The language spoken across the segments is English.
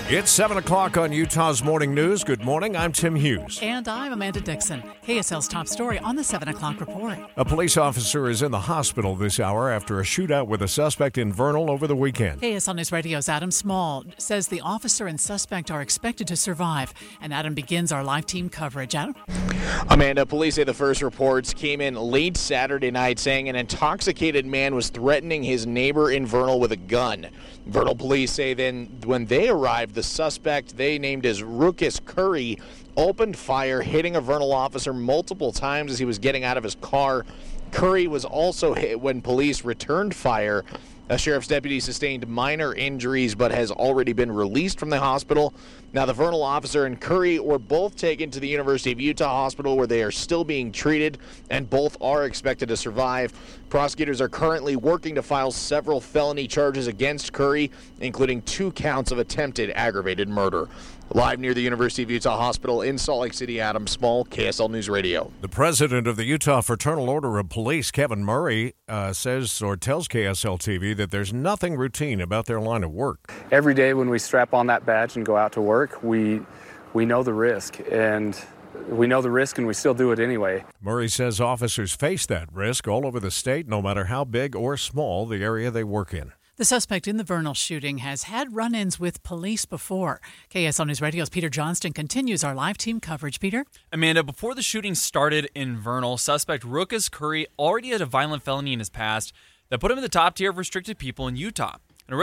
It's 7 o'clock on Utah's Morning News. Good morning, I'm Tim Hughes. And I'm Amanda Dixon. KSL's top story on the 7 o'clock report. A police officer is in the hospital this hour after a shootout with a suspect in Vernal over the weekend. KSL News Radio's Adam Small says the officer and suspect are expected to survive. And Adam begins our live team coverage. Adam? Amanda, police say the first reports came in late Saturday night saying an intoxicated man was threatening his neighbor in Vernal with a gun. Vernal police say then when they arrived, the suspect they named as Ruckus Curry opened fire, hitting a Vernal officer multiple times as he was getting out of his car. Curry was also hit when police returned fire. A sheriff's deputy sustained minor injuries but has already been released from the hospital. Now, the Vernal officer and Curry were both taken to the University of Utah hospital where they are still being treated, and both are expected to survive. Prosecutors are currently working to file several felony charges against Curry, including 2 counts of attempted aggravated murder. Live near the University of Utah Hospital in Salt Lake City, Adam Small, KSL News Radio. The president of the Utah Fraternal Order of Police, Kevin Murray, says or tells KSL TV that there's nothing routine about their line of work. Every day when we strap on that badge and go out to work, we know the risk, and we know the risk and we still do it anyway. Murray says officers face that risk all over the state, no matter how big or small the area they work in. The suspect in the Vernal shooting has had run-ins with police before. KSL News Radio's Peter Johnston continues our live team coverage. Peter? Amanda, before the shooting started in Vernal, suspect Ruckus Curry already had a violent felony in his past that put him in the top tier of restricted people in Utah.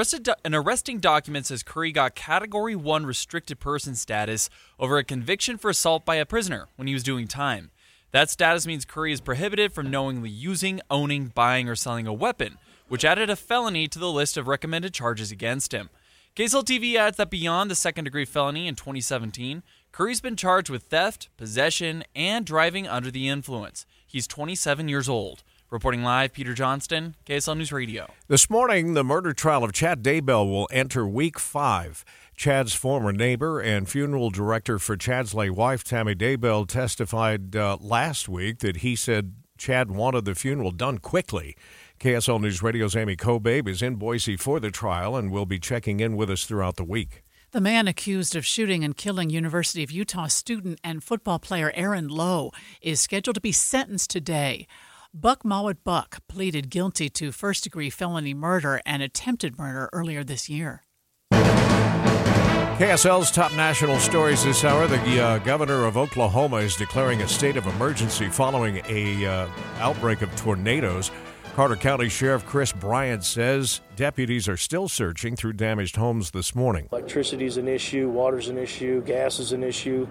An arresting document says Curry got Category 1 restricted person status over a conviction for assault by a prisoner when he was doing time. That status means Curry is prohibited from knowingly using, owning, buying, or selling a weapon, which added a felony to the list of recommended charges against him. KSL TV adds that beyond the second-degree felony in 2017, Curry's been charged with theft, possession, and driving under the influence. He's 27 years old. Reporting live, Peter Johnston, KSL News Radio. This morning, the murder trial of Chad Daybell will enter Week 5. Chad's former neighbor and funeral director for Chad's late wife, Tammy Daybell, testified last week that he said Chad wanted the funeral done quickly. KSL News Radio's Amy Kobabe is in Boise for the trial and will be checking in with us throughout the week. The man accused of shooting and killing University of Utah student and football player Aaron Lowe is scheduled to be sentenced today. Buck Mawad Buck pleaded guilty to first-degree felony murder and attempted murder earlier this year. KSL's top national stories this hour. The governor of Oklahoma is declaring a state of emergency following a outbreak of tornadoes. Carter County Sheriff Chris Bryant says deputies are still searching through damaged homes this morning. Electricity is an issue, water's an issue, gas is an issue.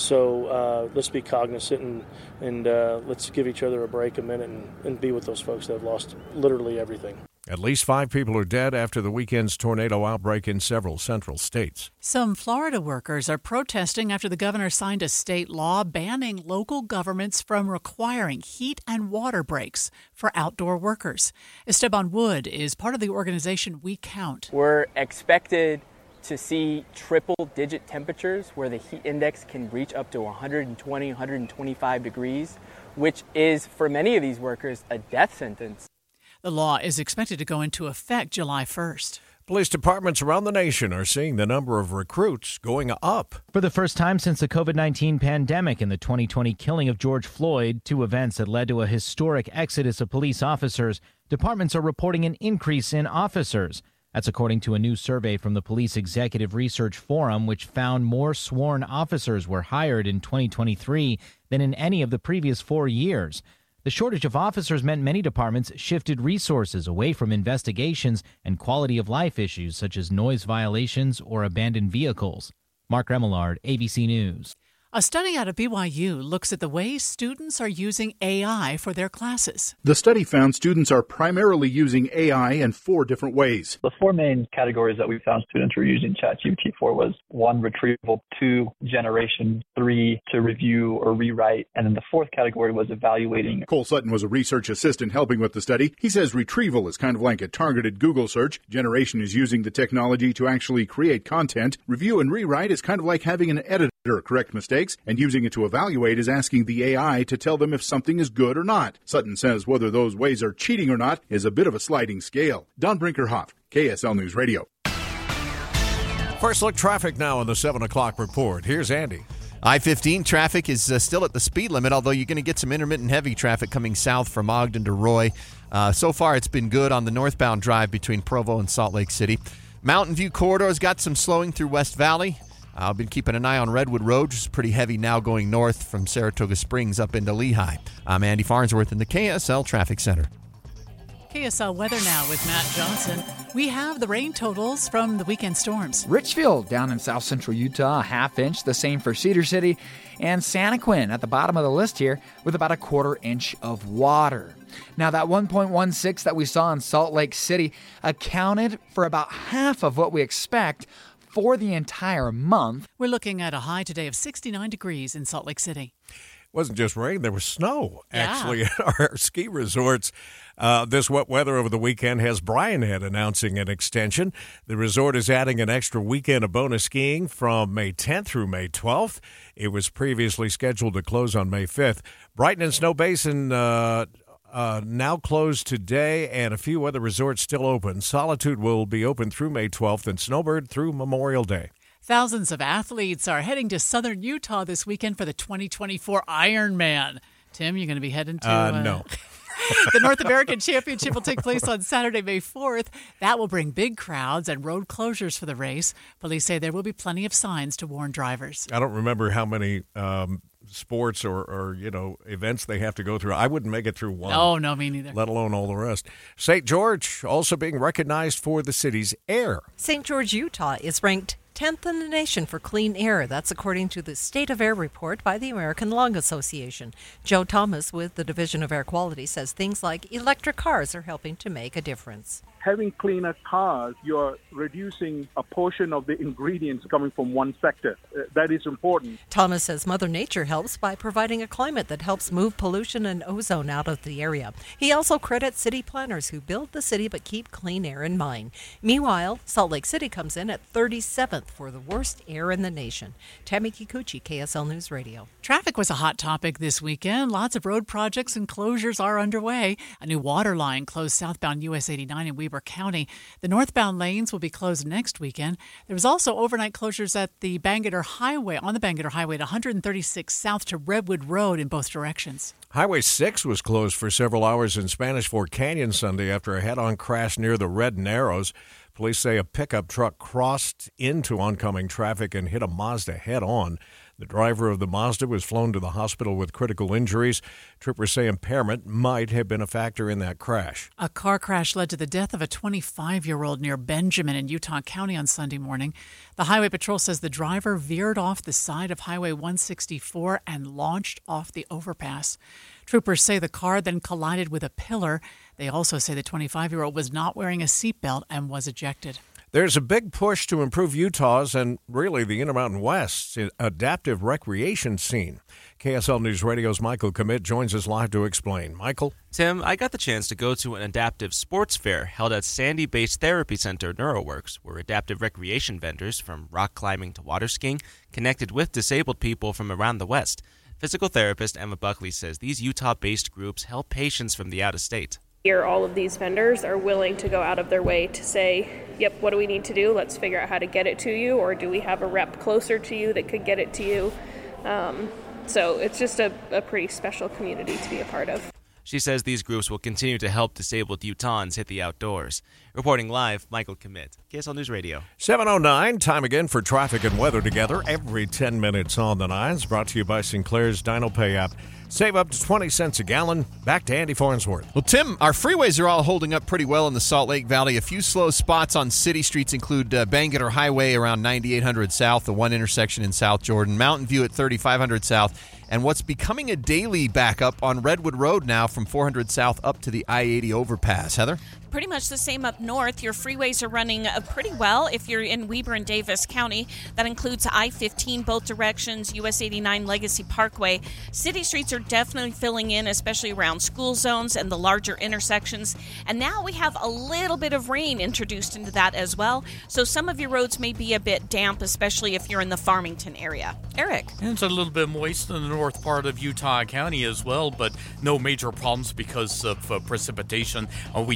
So let's be cognizant and let's give each other a break a minute and be with those folks that have lost literally everything. At least 5 people are dead after the weekend's tornado outbreak in several central states. Some Florida workers are protesting after the governor signed a state law banning local governments from requiring heat and water breaks for outdoor workers. Esteban Wood is part of the organization We Count. We're expected to see triple-digit temperatures where the heat index can reach up to 120, 125 degrees, which is, for many of these workers, a death sentence. The law is expected to go into effect July 1st. Police departments around the nation are seeing the number of recruits going up. For the first time since the COVID-19 pandemic and the 2020 killing of George Floyd, 2 events that led to a historic exodus of police officers, departments are reporting an increase in officers. That's according to a new survey from the Police Executive Research Forum, which found more sworn officers were hired in 2023 than in any of the previous 4 years. The shortage of officers meant many departments shifted resources away from investigations and quality of life issues such as noise violations or abandoned vehicles. Mark Remillard, ABC News. A study out of BYU looks at the ways students are using AI for their classes. The study found students are primarily using AI in 4 different ways. The 4 main categories that we found students were using ChatGPT for was 1, retrieval, 2, generation, 3, to review or rewrite, and then the 4th category was evaluating. Cole Sutton was a research assistant helping with the study. He says retrieval is kind of like a targeted Google search. Generation is using the technology to actually create content. Review and rewrite is kind of like having an editor correct mistakes, and using it to evaluate is asking the AI to tell them if something is good or not. Sutton says whether those ways are cheating or not is a bit of a sliding scale. Don Brinkerhoff, KSL News Radio. First look traffic now on the 7 o'clock report. Here's Andy. I-15 traffic is still at the speed limit, although you're going to get some intermittent heavy traffic coming south from Ogden to Roy. So far, it's been good on the northbound drive between Provo and Salt Lake City. Mountain View Corridor's got some slowing through West Valley. I've been keeping an eye on Redwood Road, which is pretty heavy now going north from Saratoga Springs up into Lehigh. I'm Andy Farnsworth in the KSL Traffic Center. KSL weather now with Matt Johnson. We have the rain totals from the weekend storms. Richfield down in south central Utah, a half inch, the same for Cedar City, and Santaquin at the bottom of the list here with about a quarter inch of water. Now that 1.16 that we saw in Salt Lake City accounted for about half of what we expect for the entire month. We're looking at a high today of 69 degrees in Salt Lake City. It wasn't just rain, there was snow, actually, at our ski resorts. This wet weather over the weekend has Brian Head announcing an extension. The resort is adding an extra weekend of bonus skiing from May 10th through May 12th. It was previously scheduled to close on May 5th. Brighton and Snow Basin now closed today, and a few other resorts still open. Solitude will be open through May 12th, and Snowbird through Memorial Day. Thousands of athletes are heading to southern Utah this weekend for the 2024 Ironman. Tim, you're going to be heading to... No. The North American Championship will take place on Saturday, May 4th. That will bring big crowds and road closures for the race. Police say there will be plenty of signs to warn drivers. I don't remember how many sports or events they have to go through. I wouldn't make it through one. Oh, no, me neither. Let alone all the rest. St. George also being recognized for the city's air. St. George, Utah is ranked 10th in the nation for clean air. That's according to the State of Air report by the American Lung Association. Joe Thomas with the Division of Air Quality says things like electric cars are helping to make a difference. Having cleaner cars, you're reducing a portion of the ingredients coming from one sector. That is important. Thomas says Mother Nature helps by providing a climate that helps move pollution and ozone out of the area. He also credits city planners who build the city but keep clean air in mind. Meanwhile, Salt Lake City comes in at 37th for the worst air in the nation. Tammy Kikuchi, KSL News Radio. Traffic was a hot topic this weekend. Lots of road projects and closures are underway. A new water line closed southbound US 89 in Weber County. The northbound lanes will be closed next weekend. There was also overnight closures at the Bangerter Highway, on the Bangerter Highway at 136 south to Redwood Road in both directions. Highway 6 was closed for several hours in Spanish Fork Canyon Sunday after a head-on crash near the Red Narrows. Police say a pickup truck crossed into oncoming traffic and hit a Mazda head-on. The driver of the Mazda was flown to the hospital with critical injuries. Troopers say impairment might have been a factor in that crash. A car crash led to the death of a 25-year-old near Benjamin in Utah County on Sunday morning. The Highway Patrol says the driver veered off the side of Highway 164 and launched off the overpass. Troopers say the car then collided with a pillar. They also say the 25-year-old was not wearing a seatbelt and was ejected. There's a big push to improve Utah's and really the Intermountain West's adaptive recreation scene. KSL News Radio's Michael Commit joins us live to explain. Michael? Tim, I got the chance to go to an adaptive sports fair held at Sandy-based therapy center NeuroWorks, where adaptive recreation vendors from rock climbing to water skiing connected with disabled people from around the West. Physical therapist Emma Buckley says these Utah-based groups help patients from the out-of-state. Here, all of these vendors are willing to go out of their way to say, yep, what do we need to do? Let's figure out how to get it to you, or do we have a rep closer to you that could get it to you? So it's just a pretty special community to be a part of. She says these groups will continue to help disabled Utahns hit the outdoors. Reporting live, Michael Commit, KSL News Radio. 7:09, time again for traffic and weather together every 10 minutes on the Nines. Brought to you by Sinclair's DinoPay app. Save up to 20 cents a gallon. Back to Andy Farnsworth. Well, Tim, our freeways are all holding up pretty well in the Salt Lake Valley. A few slow spots on city streets include Bangerter Highway around 9800 South, the one intersection in South Jordan, Mountain View at 3500 South, and what's becoming a daily backup on Redwood Road now from 400 South up to the I-80 overpass. Heather? Pretty much the same up north. Your freeways are running pretty well if you're in Weber and Davis County. That includes I-15 both directions, US 89 Legacy Parkway. City streets are definitely filling in, especially around school zones and the larger intersections. And now we have a little bit of rain introduced into that as well. So some of your roads may be a bit damp, especially if you're in the Farmington area. Eric? And it's a little bit moist in the north part of Utah County as well, but no major problems because of precipitation. We do have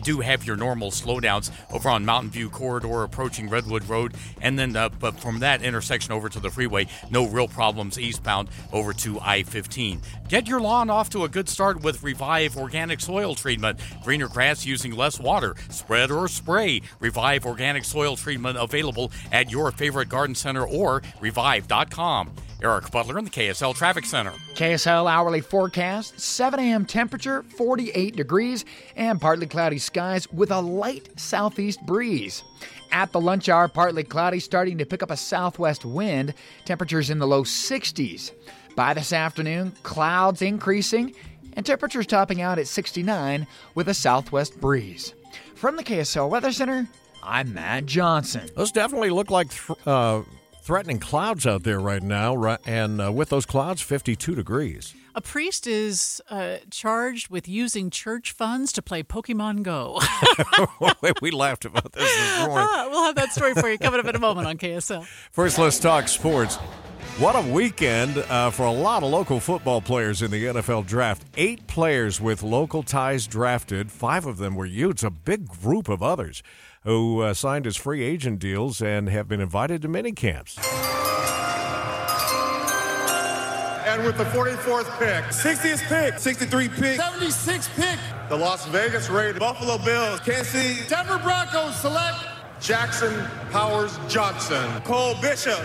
have your normal slowdowns over on Mountain View Corridor approaching Redwood Road. And then but from that intersection over to the freeway, no real problems eastbound over to I-15. Get your lawn off to a good start with Revive Organic Soil Treatment. Greener grass using less water. Spread or spray. Revive Organic Soil Treatment available at your favorite garden center or revive.com. Eric Butler in the KSL Traffic Center. KSL hourly forecast, 7 a.m. temperature, 48 degrees, and partly cloudy skies with a light southeast breeze. At the lunch hour, partly cloudy, starting to pick up a southwest wind, temperatures in the low 60s. By this afternoon, clouds increasing, and temperatures topping out at 69 with a southwest breeze. From the KSL Weather Center, I'm Matt Johnson. Those definitely look like threatening clouds out there right now, and with those clouds, 52 degrees. A priest is charged with using church funds to play Pokemon Go. We laughed about this morning. We'll have that story for you coming up in a moment on KSL. First, let's talk sports. What a weekend for a lot of local football players in the NFL draft. 8 players with local ties drafted. 5 of them were Utes, a big group of others who signed as free agent deals and have been invited to mini camps. And with the 44th pick, 60th pick, 63 pick, 76 pick, the Las Vegas Raiders, Buffalo Bills, Kansas City, Denver Broncos select Jackson Powers Johnson, Cole Bishop,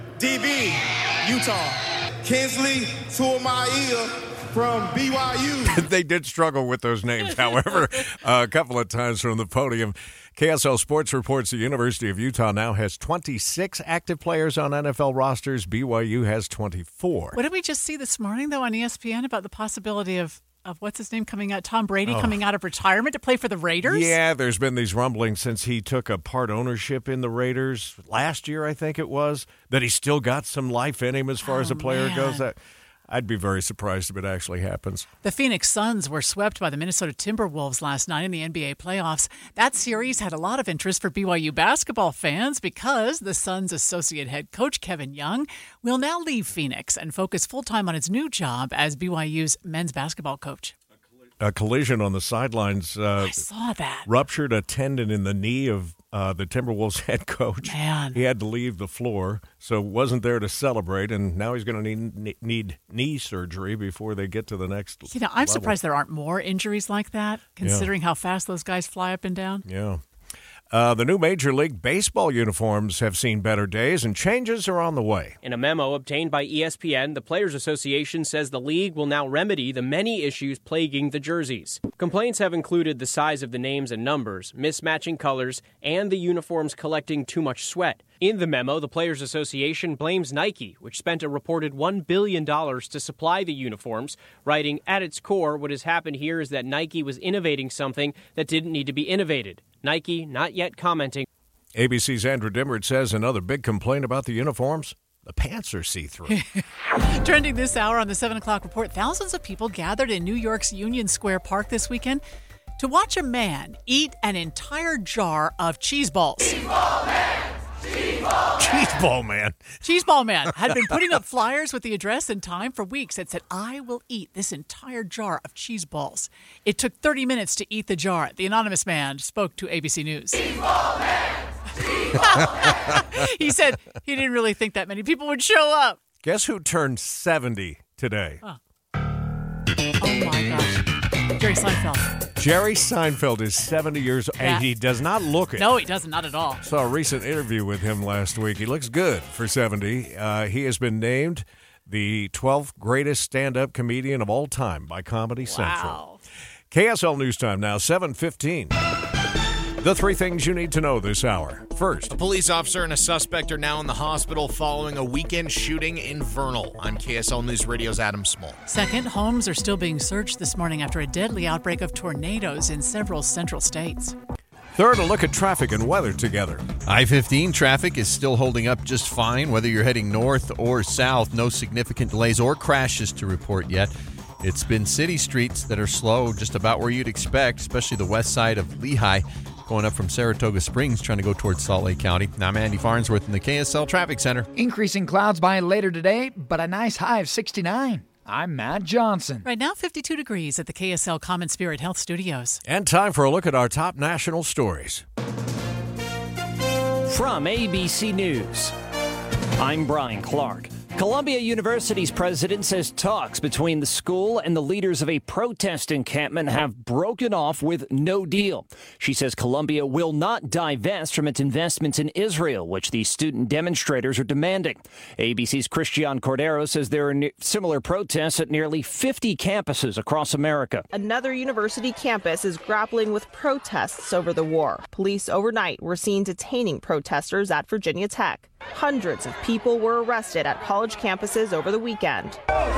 DB, Utah, Kinsley Tuamaiia from BYU. They did struggle with those names, however, a couple of times from the podium. KSL Sports reports the University of Utah now has 26 active players on NFL rosters. BYU has 24. What did we just see this morning, though, on ESPN about the possibility of what's his name coming out, Tom Brady coming out of retirement to play for the Raiders? Yeah, there's been these rumblings since he took a part ownership in the Raiders last year, I think it was, that he's still got some life in him as far as a player goes. I'd be very surprised if it actually happens. The Phoenix Suns were swept by the Minnesota Timberwolves last night in the NBA playoffs. That series had a lot of interest for BYU basketball fans because the Suns' associate head coach Kevin Young will now leave Phoenix and focus full-time on his new job as BYU's men's basketball coach. A collision on the sidelines. I saw that. Ruptured a tendon in the knee of the Timberwolves head coach. Man. He had to leave the floor, so wasn't there to celebrate, and now he's going to need knee surgery before they get to the next level. I'm surprised there aren't more injuries like that, considering how fast those guys fly up and down. Yeah. The new Major League Baseball uniforms have seen better days, and changes are on the way. In a memo obtained by ESPN, the Players Association says the league will now remedy the many issues plaguing the jerseys. Complaints have included the size of the names and numbers, mismatching colors, and the uniforms collecting too much sweat. In the memo, the Players Association blames Nike, which spent a reported $1 billion to supply the uniforms, writing, "At its core, what has happened here is that Nike was innovating something that didn't need to be innovated." Nike not yet commenting. ABC's Andrew Dimmert says another big complaint about the uniforms: the pants are see-through. Trending this hour on the 7 o'clock report, thousands of people gathered in New York's Union Square Park this weekend to watch a man eat an entire jar of cheese balls. Cheeseball man. Cheeseball man had been putting up flyers with the address and time for weeks that said, "I will eat this entire jar of cheese balls." It took 30 minutes to eat the jar. The anonymous man spoke to ABC News. Cheeseball man! Cheeseball! He said he didn't really think that many people would show up. Guess who turned 70 today? Oh my gosh. Jerry Seinfeld. Jerry Seinfeld is 70 years old, and he does not look it. No, he doesn't, not at all. Saw a recent interview with him last week. He looks good for 70. He has been named the 12th greatest stand-up comedian of all time by Comedy Central. KSL News Time now, 7:15. The 3 things you need to know this hour. First, a police officer and a suspect are now in the hospital following a weekend shooting in Vernal. I'm KSL News Radio's Adam Small. Second, homes are still being searched this morning after a deadly outbreak of tornadoes in several central states. Third, a look at traffic and weather together. I-15 traffic is still holding up just fine, whether you're heading north or south. No significant delays or crashes to report yet. It's been city streets that are slow, just about where you'd expect, especially the west side of Lehigh, going up from Saratoga Springs, trying to go towards Salt Lake County. I'm Andy Farnsworth in the KSL Traffic Center. Increasing clouds by later today, but a nice high of 69. I'm Matt Johnson. Right now, 52 degrees at the KSL Common Spirit Health Studios. And time for a look at our top national stories. From ABC News, I'm Brian Clark. Columbia University's president says talks between the school and the leaders of a protest encampment have broken off with no deal. She says Columbia will not divest from its investments in Israel, which the student demonstrators are demanding. ABC's Christian Cordero says there are similar protests at nearly 50 campuses across America. Another university campus is grappling with protests over the war. Police overnight were seen detaining protesters at Virginia Tech. Hundreds of people were arrested at college campuses over the weekend.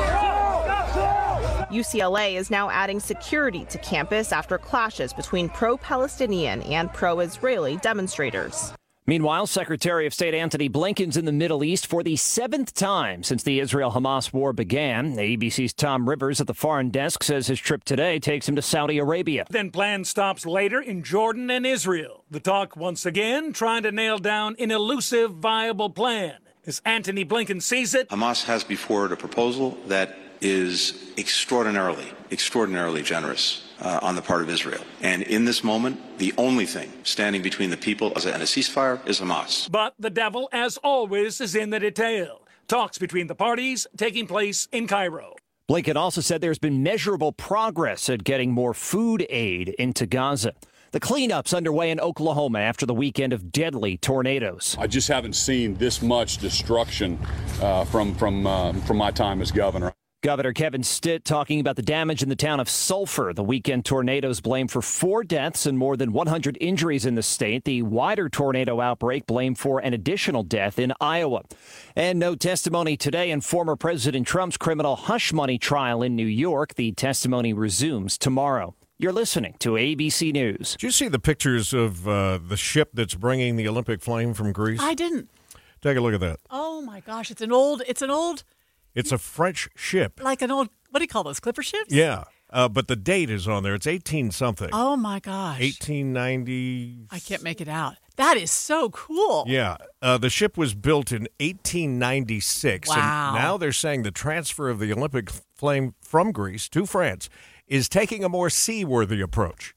UCLA is now adding security to campus after clashes between pro-Palestinian and pro-Israeli demonstrators. Meanwhile, Secretary of State Antony Blinken's in the Middle East for the 7th time since the Israel-Hamas war began. ABC's Tom Rivers at the Foreign Desk says his trip today takes him to Saudi Arabia. Then planned stops later in Jordan and Israel. The talk once again trying to nail down an elusive, viable plan. As Antony Blinken sees it, Hamas has before it a proposal that is extraordinarily generous on the part of Israel. And in this moment, the only thing standing between the people and a ceasefire is Hamas. But the devil, as always, is in the detail. Talks between the parties taking place in Cairo. Blinken also said there's been measurable progress at getting more food aid into Gaza. The cleanup's underway in Oklahoma after the weekend of deadly tornadoes. I just haven't seen this much destruction from my time as governor. Governor Kevin Stitt talking about the damage in the town of Sulphur. The weekend tornadoes blamed for 4 deaths and more than 100 injuries in the state. The wider tornado outbreak blamed for an additional death in Iowa. And no testimony today in former President Trump's criminal hush money trial in New York. The testimony resumes tomorrow. You're listening to ABC News. Did you see the pictures of the ship that's bringing the Olympic flame from Greece? I didn't. Take a look at that. Oh my gosh, it's a French ship. Like an old, what do you call those, clipper ships? Yeah, but the date is on there. It's 18-something. Oh, my gosh. 1890. I can't make it out. That is so cool. Yeah. The ship was built in 1896. Wow. And now they're saying the transfer of the Olympic flame from Greece to France is taking a more seaworthy approach.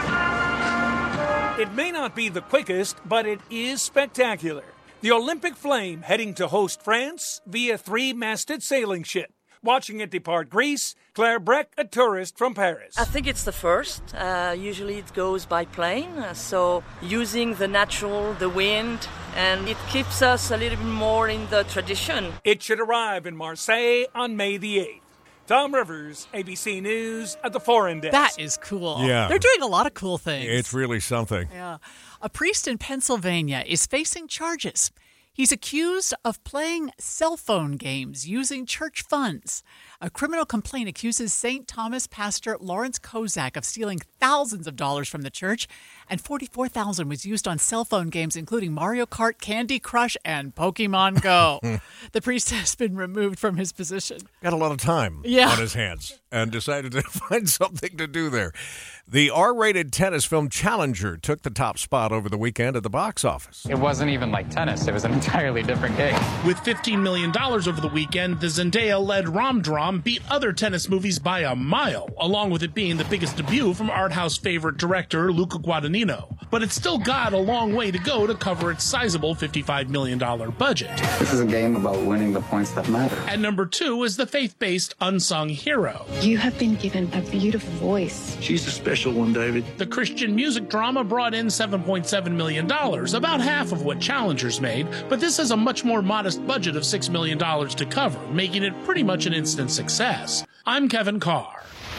It may not be the quickest, but it is spectacular. The Olympic flame heading to host France via 3-masted sailing ship. Watching it depart Greece, Claire Breck, a tourist from Paris. I think it's the first. Usually it goes by plane, so using the natural, the wind, and it keeps us a little bit more in the tradition. It should arrive in Marseille on May the 8th. Tom Rivers, ABC News at the Foreign Desk. That is cool. Yeah. They're doing a lot of cool things. It's really something. Yeah. A priest in Pennsylvania is facing charges. He's accused of playing cell phone games using church funds. A criminal complaint accuses St. Thomas pastor Lawrence Kozak of stealing thousands of dollars from the church, and $44,000 was used on cell phone games including Mario Kart, Candy Crush, and Pokemon Go. The priest has been removed from his position. Got a lot of time on his hands and decided to find something to do there. The R-rated tennis film Challenger took the top spot over the weekend at the box office. It wasn't even like tennis. It was an entirely different game. With $15 million over the weekend, the Zendaya-led rom-dram beat other tennis movies by a mile, along with it being the biggest debut from art house favorite director Luca Guadagnino. But it's still got a long way to go to cover its sizable $55 million budget. This is a game about winning the points that matter. At number 2 is the faith-based Unsung Hero. You have been given a beautiful voice. She's a special one, David. The Christian music drama brought in $7.7 million, about half of what Challengers made, but this has a much more modest budget of $6 million to cover, making it pretty much an instant success. I'm Kevin Carr.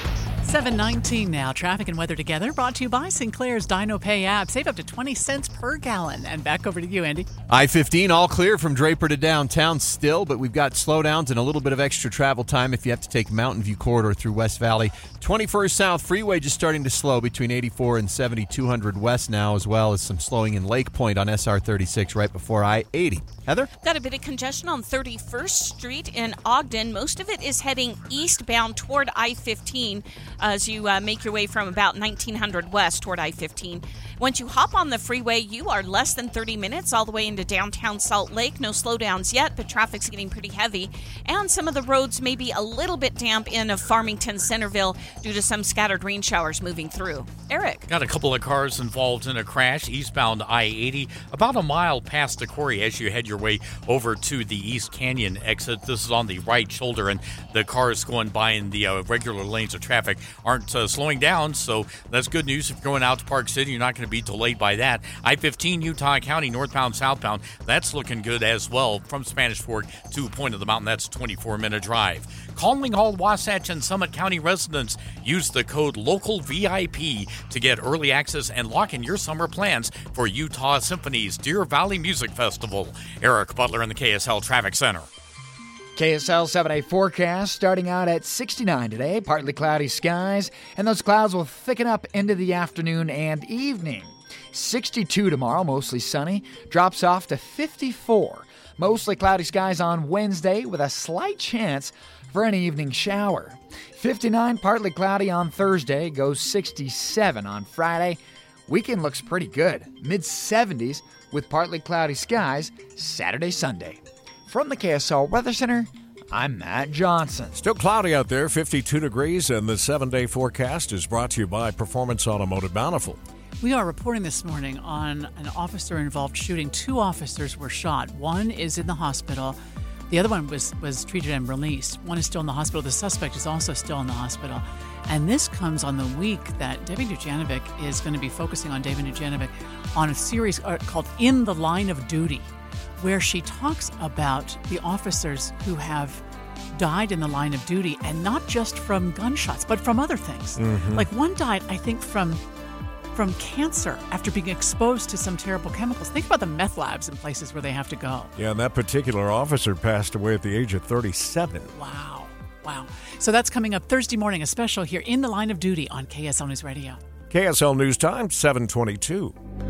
7:19 now. Traffic and weather together. Brought to you by Sinclair's Dino Pay app. Save up to 20 cents per gallon. And back over to you, Andy. I-15 all clear from Draper to downtown still, but we've got slowdowns and a little bit of extra travel time if you have to take Mountain View Corridor through West Valley. 21st South Freeway just starting to slow between 84 and 7200 West now, as well as some slowing in Lake Point on SR 36 right before I-80. Heather? Got a bit of congestion on 31st Street in Ogden. Most of it is heading eastbound toward I-15. as you make your way from about 1900 west toward I-15. Once you hop on the freeway, you are less than 30 minutes all the way into downtown Salt Lake. No slowdowns yet, but traffic's getting pretty heavy. And some of the roads may be a little bit damp in Farmington, Centerville due to some scattered rain showers moving through. Eric. Got a couple of cars involved in a crash eastbound I-80, about a mile past the quarry as you head your way over to the East Canyon exit. This is on the right shoulder, and the cars going by in the regular lanes of traffic aren't slowing down, so that's good news. If you're going out to Park City, you're not going to be delayed by that. I-15 Utah County, northbound, southbound, that's looking good as well. From Spanish Fork to Point of the Mountain, that's a 24-minute drive. Calling all Wasatch and Summit County residents, use the code LOCALVIP to get early access and lock in your summer plans for Utah Symphony's Deer Valley Music Festival. Eric Butler in the KSL Traffic Center. KSL 7-day forecast starting out at 69 today, partly cloudy skies, and those clouds will thicken up into the afternoon and evening. 62 tomorrow, mostly sunny, drops off to 54. Mostly cloudy skies on Wednesday with a slight chance for an evening shower. 59, partly cloudy on Thursday, goes 67 on Friday. Weekend looks pretty good, mid-70s with partly cloudy skies Saturday, Sunday. From the KSL Weather Center, I'm Matt Johnson. Still cloudy out there, 52 degrees, and the 7-day forecast is brought to you by Performance Automotive Bountiful. We are reporting this morning on an officer-involved shooting. 2 officers were shot. One is in the hospital. The other one was treated and released. One is still in the hospital. The suspect is also still in the hospital. And this comes on the week that Debbie Dujanovic is going to be focusing on David Dujanovic on a series called In the Line of Duty, where she talks about the officers who have died in the line of duty, and not just from gunshots, but from other things. Mm-hmm. Like one died, I think, from cancer after being exposed to some terrible chemicals. Think about the meth labs in places where they have to go. Yeah, and that particular officer passed away at the age of 37. Wow. So that's coming up Thursday morning, a special here in the Line of Duty on KSL News Radio. KSL News Time, 7:22.